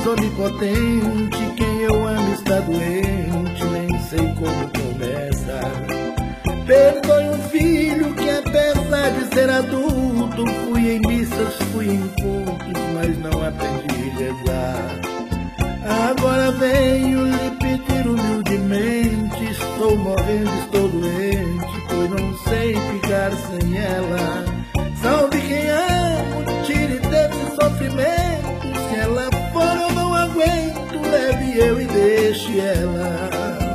onipotente, quem eu amo está doente, nem sei como começa. Perdoe um filho que apesar de ser adulto, fui em missas, fui em cultos, mas não aprendi a rezar. Agora venho lhe pedir humildemente, estou morrendo, estou doente, pois não sei ficar sem ela. Salve quem amo, tire desse sofrimento, se ela for eu não aguento, leve eu e deixe ela.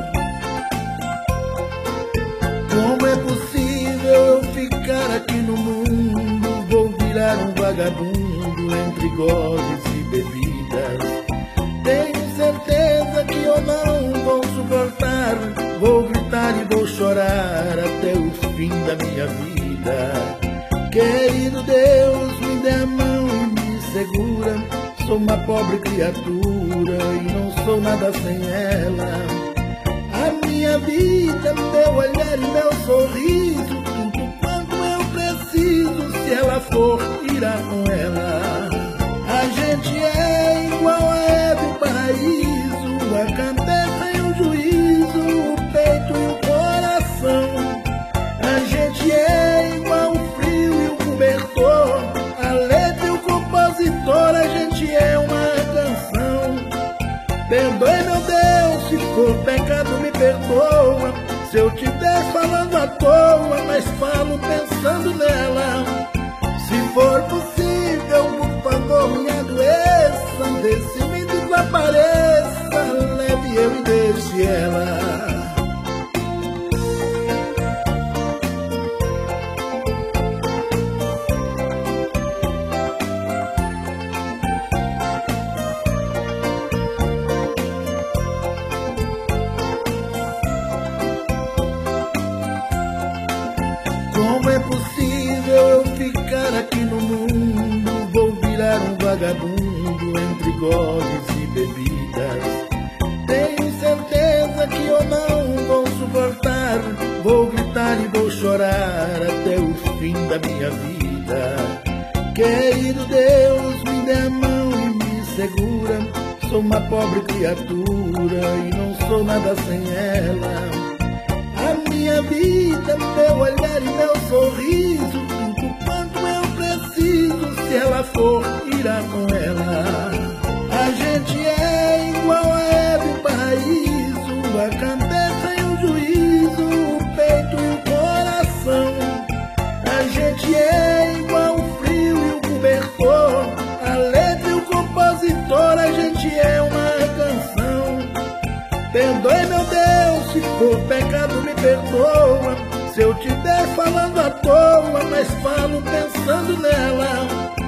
Como é possível eu ficar aqui no mundo? Vou virar um vagabundo entre goles e bebidas. Tenho certeza que eu não vou suportar, vou gritar e vou chorar até o fim da minha vida. Querido Deus, me dê a mão e me segura, sou uma pobre criatura e não sou nada sem ela. A minha vida, meu olhar e meu sorriso, tudo quanto eu preciso, se ela for, irá com ela. A gente é igual a Eva e o paraíso, a cabeça e o juízo, o peito e o coração. A gente é igual o frio e o cobertor, a letra e o compositor, a gente é uma canção. Perdoe, meu Deus, se for pecado me perdoa, se eu te der falando à toa, mas falo pensando nela. Se for possível, por favor, me adoeça, vê se me desapareça, leve eu e deixe ela. Como é possível eu ficar aqui no mundo? Vou virar um vagabundo entre goles e bebidas. Tenho certeza que eu não vou suportar, vou gritar e vou chorar até o fim da minha vida. Querido Deus, me dê a mão e me segura, sou uma pobre criatura e não sou nada sem ela. A minha vida, meu olhar e meu sorriso, tudo quanto eu preciso, se ela for, irá com ela. A gente é igual a Eva e o paraíso, a cabeça e o juízo, o peito e o coração. A gente é igual o frio e o cobertor, a letra e o compositor, a gente é uma canção. Perdoe, meu Deus, se for pecado me perdoa, se eu te der falando à toa, mas falo pensando nela.